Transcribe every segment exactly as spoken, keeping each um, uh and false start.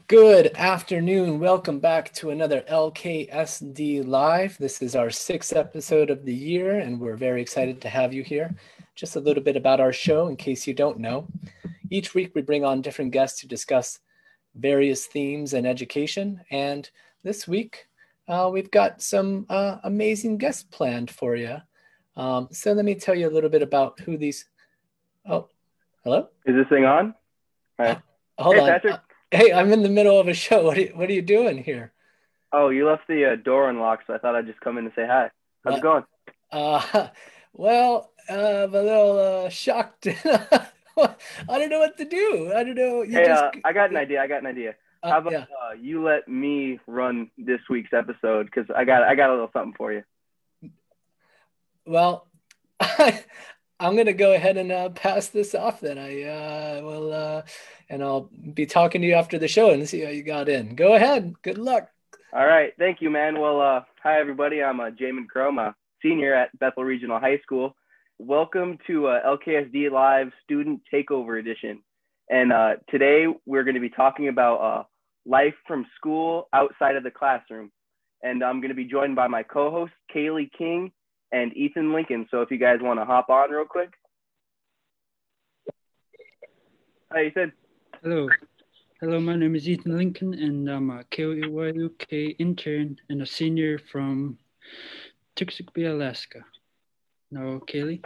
Good afternoon. Welcome back to another L K S D Live. This is our sixth episode of the year, and we're very excited to have you here. Just a little bit about our show in case you don't know. Each week we bring on different guests to discuss various themes in education, and this week uh, we've got some uh, amazing guests planned for you. Um, so let me tell you a little bit about who these... Oh, hello? Is this thing on? All right. Uh, hold Hey, on. Patrick. Uh, hey, I'm in the middle of a show. What are you, what are you doing here? Oh, you left the uh, door unlocked, so I thought I'd just come in and say hi. How's What? it going? Uh, well, uh, I'm a little uh, shocked. I don't know what to do. I don't know. You Hey, just... uh, I got an idea. I got an idea. Uh, How about yeah. uh, you let me run this week's episode? Because I got I got a little something for you. Well, I, I'm going to go ahead and uh, pass this off then. I uh, will, uh, and I'll be talking to you after the show and see how you got in. Go ahead. Good luck. All right. Thank you, man. Well, uh, hi, everybody. I'm uh, Jamin Crum, a senior at Bethel Regional High School. Welcome to uh, L K S D Live Student Takeover Edition. And uh, today we're going to be talking about uh, life from school outside of the classroom. And I'm going to be joined by my co-hosts, Kaylee King and Ethan Lincoln. So if you guys want to hop on real quick. Hi, Ethan. Hello. Hello, my name is Ethan Lincoln, and I'm a K Y U K intern and a senior from Tixicby, Alaska. Now, Kaylee.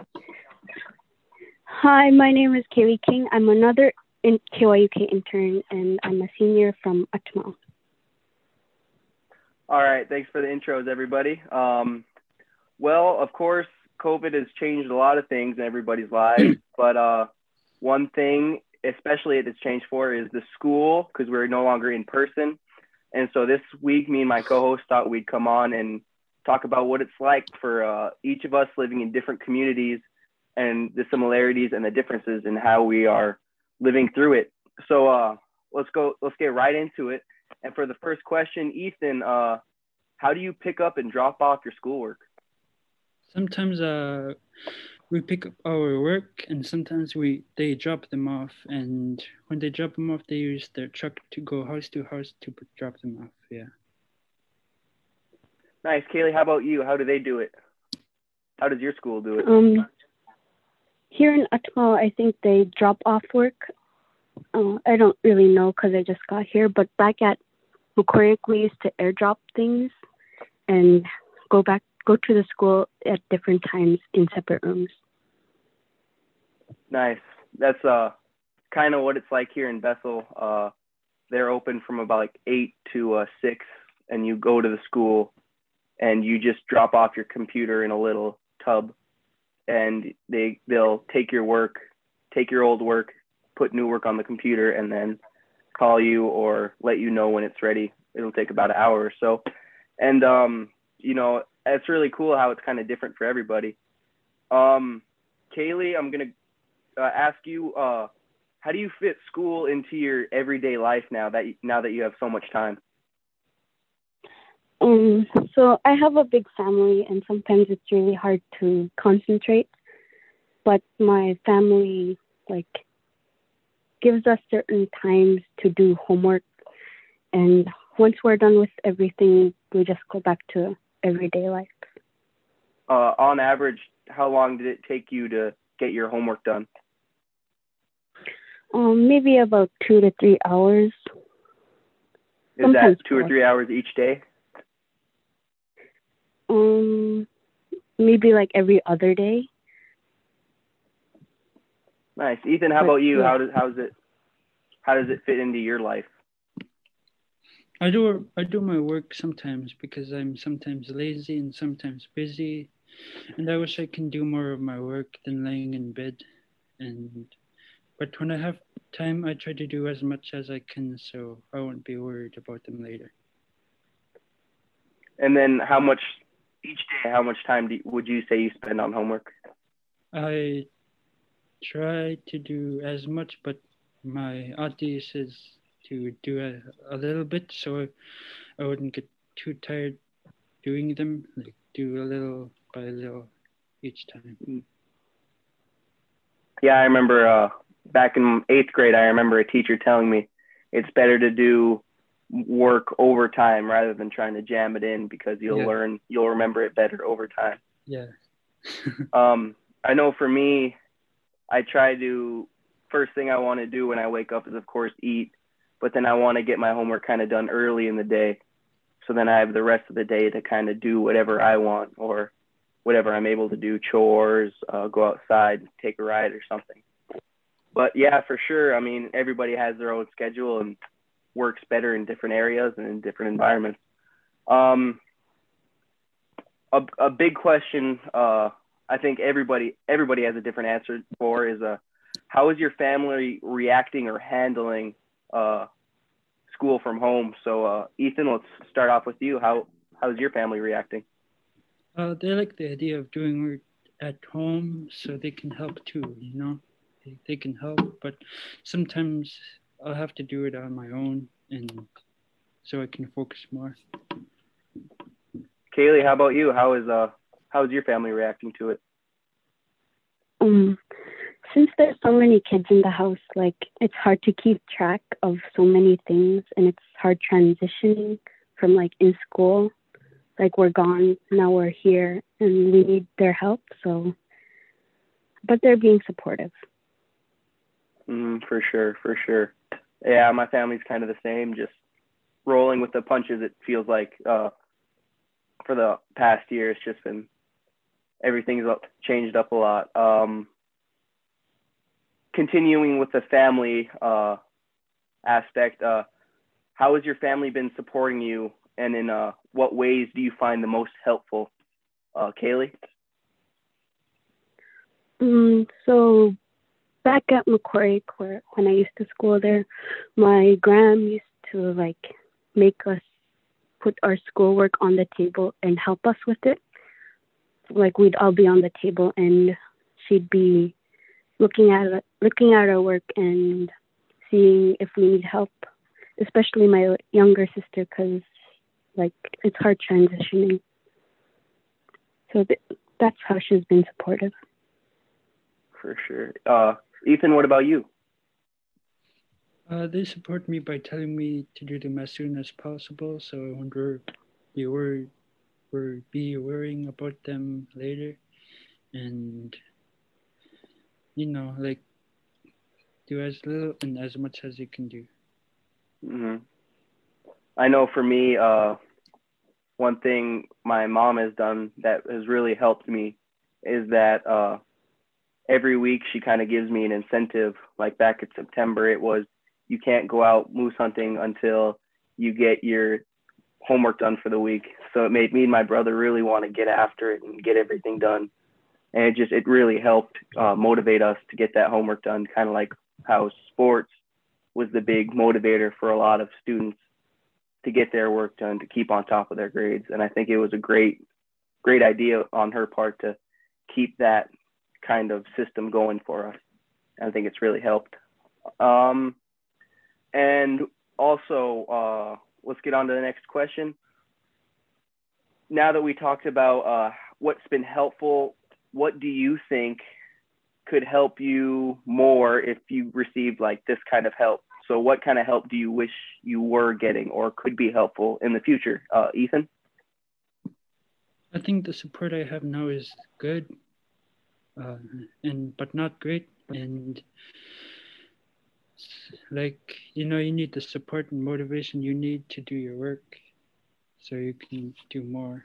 Hi, my name is Kaylee King. I'm another in K Y U K intern, and I'm a senior from Atma. All right. Thanks for the intros, everybody. Um, well, of course, COVID has changed a lot of things in everybody's lives, but uh, one thing, especially it has changed for, is the school, because we're no longer in person. And so this week, me and my co-host thought we'd come on and talk about what it's like for uh, each of us living in different communities and the similarities and the differences in how we are living through it. So uh, let's go, let's get right into it. And for the first question, Ethan, uh, how do you pick up and drop off your schoolwork? Sometimes uh, we pick up our work, and sometimes we they drop them off. And when they drop them off, they use their truck to go house to house to drop them off. Yeah. Nice. Kaylee, how about you? How do they do it? How does your school do it? Um, here in Atma, I think they drop off work. Uh, I don't really know because I just got here, but back at Macquarie, we used to airdrop things and go back, go to the school at different times in separate rooms. Nice. That's uh kind of what it's like here in Bethel. Uh, they're open from about like eight to uh, six, and you go to the school, and you just drop off your computer in a little tub, and they they'll take your work, take your old work, put new work on the computer, and then call you or let you know when it's ready. It'll take about an hour or so. And, um, you know, it's really cool how it's kind of different for everybody. Um, Kaylee, I'm going to uh, ask you, uh, how do you fit school into your everyday life now that, now that you have so much time? Um, so I have a big family, and sometimes it's really hard to concentrate, but my family, like, gives us certain times to do homework, and once we're done with everything, we just go back to everyday life. Uh, on average, how long did it take you to get your homework done? Um, maybe about two to three hours. Is Sometimes that two or four. three hours each day? Um, maybe like every other day. Nice. Ethan, how But, about you? yeah. How does, how's it, how does it fit into your life? I do I do my work sometimes because I'm sometimes lazy and sometimes busy, and I wish I can do more of my work than laying in bed. And but when I have time, I try to do as much as I can, so I won't be worried about them later. And then how much each day, how much time do, would you say you spend on homework? I try to do as much, but my auntie says to do a, a little bit, so I, I wouldn't get too tired doing them, like do a little by little each time. Yeah, I remember uh, back in eighth grade, I remember a teacher telling me it's better to do work overtime rather than trying to jam it in, because you'll Yeah. learn, you'll remember it better over time. Yeah. Um, I know for me, I try to, first thing I want to do when I wake up is, of course, eat, but then I want to get my homework kind of done early in the day. So then I have the rest of the day to kind of do whatever I want, or whatever I'm able to do, chores, uh, go outside, take a ride or something. But yeah, for sure. I mean, everybody has their own schedule and works better in different areas and in different environments. Um, a, a big question, uh, I think everybody everybody has a different answer for is, uh, how is your family reacting or handling uh, school from home? So uh, Ethan, let's start off with you. How how's your family reacting? Uh, they like the idea of doing work at home so they can help too, you know? They, they can help, but sometimes I'll have to do it on my own, and so I can focus more. Kaylee, how about you? How is uh how's your family reacting to it? Um, since there's so many kids in the house, like it's hard to keep track of so many things, and it's hard transitioning from like in school, like we're gone, now we're here, and we need their help. So, but they're being supportive. Mm, for sure, for sure. Yeah, my family's kind of the same, just rolling with the punches. It feels like uh, for the past year, it's just been, everything's up, changed up a lot. Um, continuing with the family uh, aspect, uh, how has your family been supporting you, and in uh, what ways do you find the most helpful? Uh, Kaylee? Um, so back at Macquarie Court, when I used to school there, my gram used to like make us put our schoolwork on the table and help us with it. Like we'd all be on the table, and she'd be looking at it, looking at our work and seeing if we need help, especially my younger sister, because like it's hard transitioning. So th- that's how she's been supportive. For sure. Uh, Ethan, what about you? Uh, they support me by telling me to do them as soon as possible, so I won't be worried or be worrying about them later, and you know, like do as little and as much as you can do. Mm-hmm. I know for me, uh, one thing my mom has done that has really helped me is that uh, every week she kind of gives me an incentive. Like back in September, it was, you can't go out moose hunting until you get your homework done for the week. So it made me and my brother really want to get after it and get everything done. And it just, it really helped uh, motivate us to get that homework done, kind of like how sports was the big motivator for a lot of students to get their work done, to keep on top of their grades. And I think it was a great, great idea on her part to keep that kind of system going for us. I think it's really helped. Um, and also, uh, let's get on to the next question. Now that we talked about uh, what's been helpful, what do you think could help you more if you received like this kind of help? So what kind of help do you wish you were getting or could be helpful in the future? Uh, Ethan? I think the support I have now is good, uh, and but not great. And like, you know, you need the support and motivation you need to do your work so you can do more,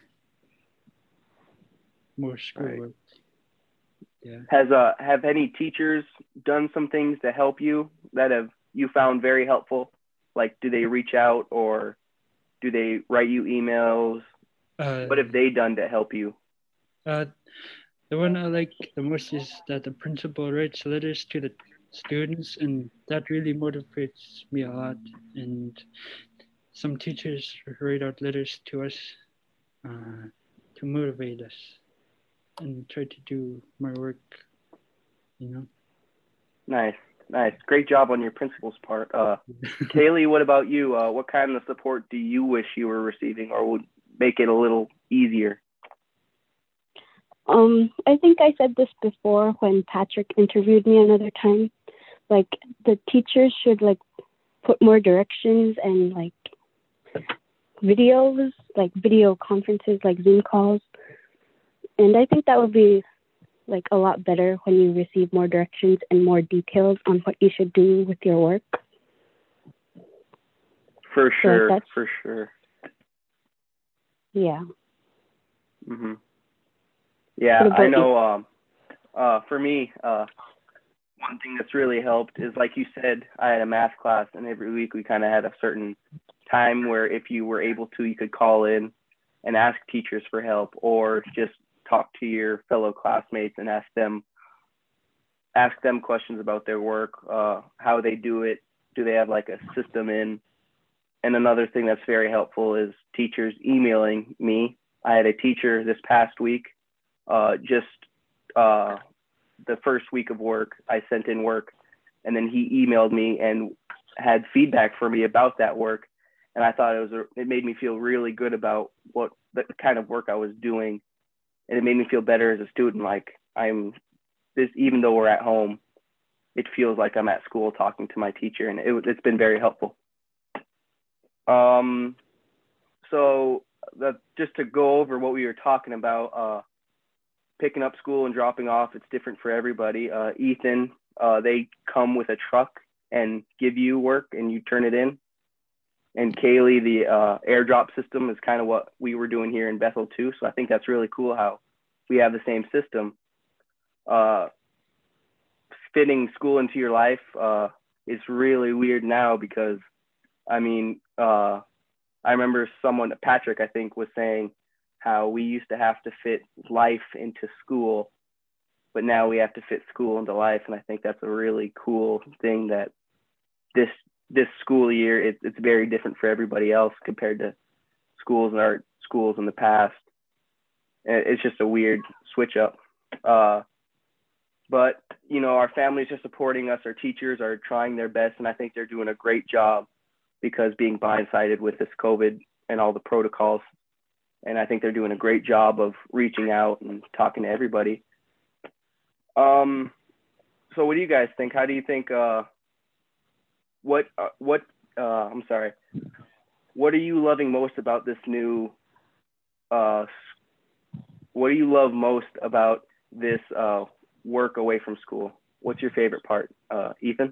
more schoolwork. Right. Yeah. Has uh have any teachers done some things to help you that have you found very helpful? Like, do they reach out or do they write you emails? Uh, what have they done to help you? Uh, the one I like the most is that the principal writes letters to the students, and that really motivates me a lot. And some teachers write out letters to us uh, to motivate us and try to do my work, you know. Nice, nice. Great job on your principal's part. Uh, Kaylee, what about you? Uh, what kind of support do you wish you were receiving or would make it a little easier? Um, I think I said this before when Patrick interviewed me another time. Like, the teachers should, like, put more directions and, like, videos, like video conferences, like Zoom calls. And I think that would be like a lot better when you receive more directions and more details on what you should do with your work. For So sure, that's, for sure. yeah. hmm Yeah, What about I you? know. Um, uh, for me, uh, one thing that's really helped is, like you said, I had a math class, and every week we kind of had a certain time where if you were able to, you could call in and ask teachers for help, or just talk to your fellow classmates and ask them ask them questions about their work, uh, how they do it, do they have like a system in. And another thing that's very helpful is teachers emailing me. I had a teacher this past week, uh, just uh, the first week of work, I sent in work, and then he emailed me and had feedback for me about that work. And I thought it was, a, it made me feel really good about what the kind of work I was doing. And it made me feel better as a student. Like I'm this, even though we're at home, it feels like I'm at school talking to my teacher, and it, it's been very helpful. Um, so the, just to go over what we were talking about, uh, picking up school and dropping off, it's different for everybody. Uh, Ethan, uh, they come with a truck and give you work and you turn it in. And Kaylee, the uh, airdrop system is kind of what we were doing here in Bethel too. So I think that's really cool how we have the same system. Uh, fitting school into your life uh, is really weird now because, I mean, uh, I remember someone, Patrick, I think, was saying how we used to have to fit life into school, but now we have to fit school into life. And I think that's a really cool thing that this this school year, it, it's very different for everybody else compared to schools and art schools in the past. It's just a weird switch up. Uh, but, you know, our families are supporting us. Our teachers are trying their best, and I think they're doing a great job because being blindsided with this COVID and all the protocols. And I think they're doing a great job of reaching out and talking to everybody. Um, so what do you guys think? How do you think, uh, what, uh, what, uh, I'm sorry, what are you loving most about this new, uh, what do you love most about this uh, work away from school? What's your favorite part, uh, Ethan?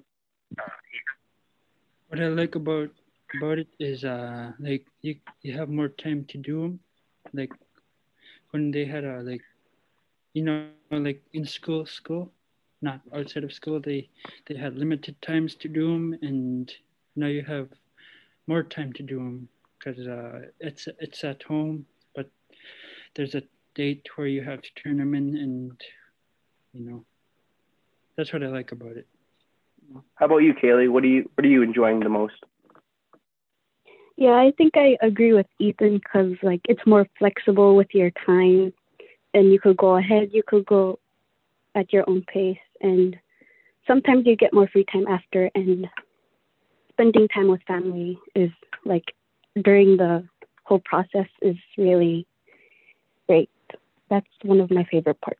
What I like about about it is uh like you you have more time to do them. Like when they had a like you know like in school school, not outside of school, they they had limited times to do them, and now you have more time to do them because uh it's it's at home, but there's a date where you have to turn them in, and you know that's what I like about it. How about you, Kaylee? What do you what are you enjoying the most? Yeah, I think I agree with Ethan because like it's more flexible with your time, and you could go ahead, you could go at your own pace, and sometimes you get more free time after, and spending time with family is like during the whole process is really great. That's one of my favorite parts.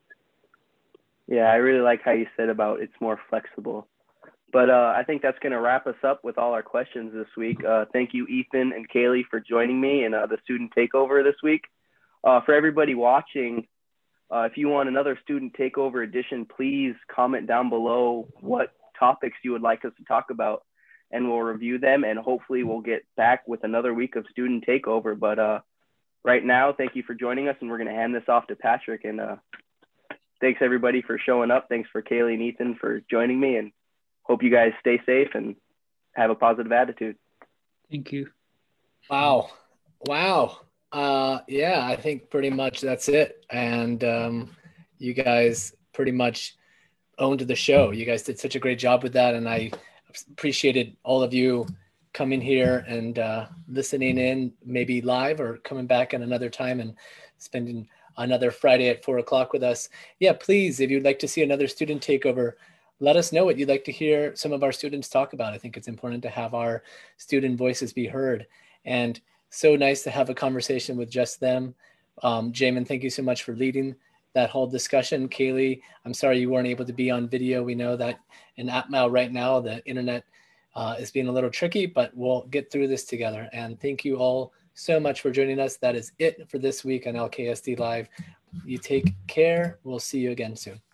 Yeah, I really like how you said about it's more flexible. But uh, I think that's going to wrap us up with all our questions this week. Uh, thank you, Ethan and Kaylee, for joining me in uh, the Student Takeover this week. Uh, for everybody watching, uh, if you want another Student Takeover edition, please comment down below what topics you would like us to talk about, and we'll review them, and hopefully we'll get back with another week of Student Takeover. But uh, right now, thank you for joining us, and we're going to hand this off to Patrick. And uh, thanks, everybody, for showing up. Thanks for Kaylee and Ethan for joining me, and hope you guys stay safe and have a positive attitude. Thank you. Wow. Wow. Uh, yeah, I think pretty much that's it. And um, you guys pretty much owned the show. You guys did such a great job with that. And I appreciated all of you coming here and uh, listening in, maybe live or coming back at another time and spending another Friday at four o'clock with us. Yeah, please, if you'd like to see another Student Takeover, let us know what you'd like to hear some of our students talk about. I think it's important to have our student voices be heard. And so nice to have a conversation with just them. Um, Jamin, thank you so much for leading that whole discussion. Kaylee, I'm sorry you weren't able to be on video. We know that in Atmel right now, the internet uh, is being a little tricky, but we'll get through this together. And thank you all so much for joining us. That is it for this week on L K S D Live. You take care. We'll see you again soon.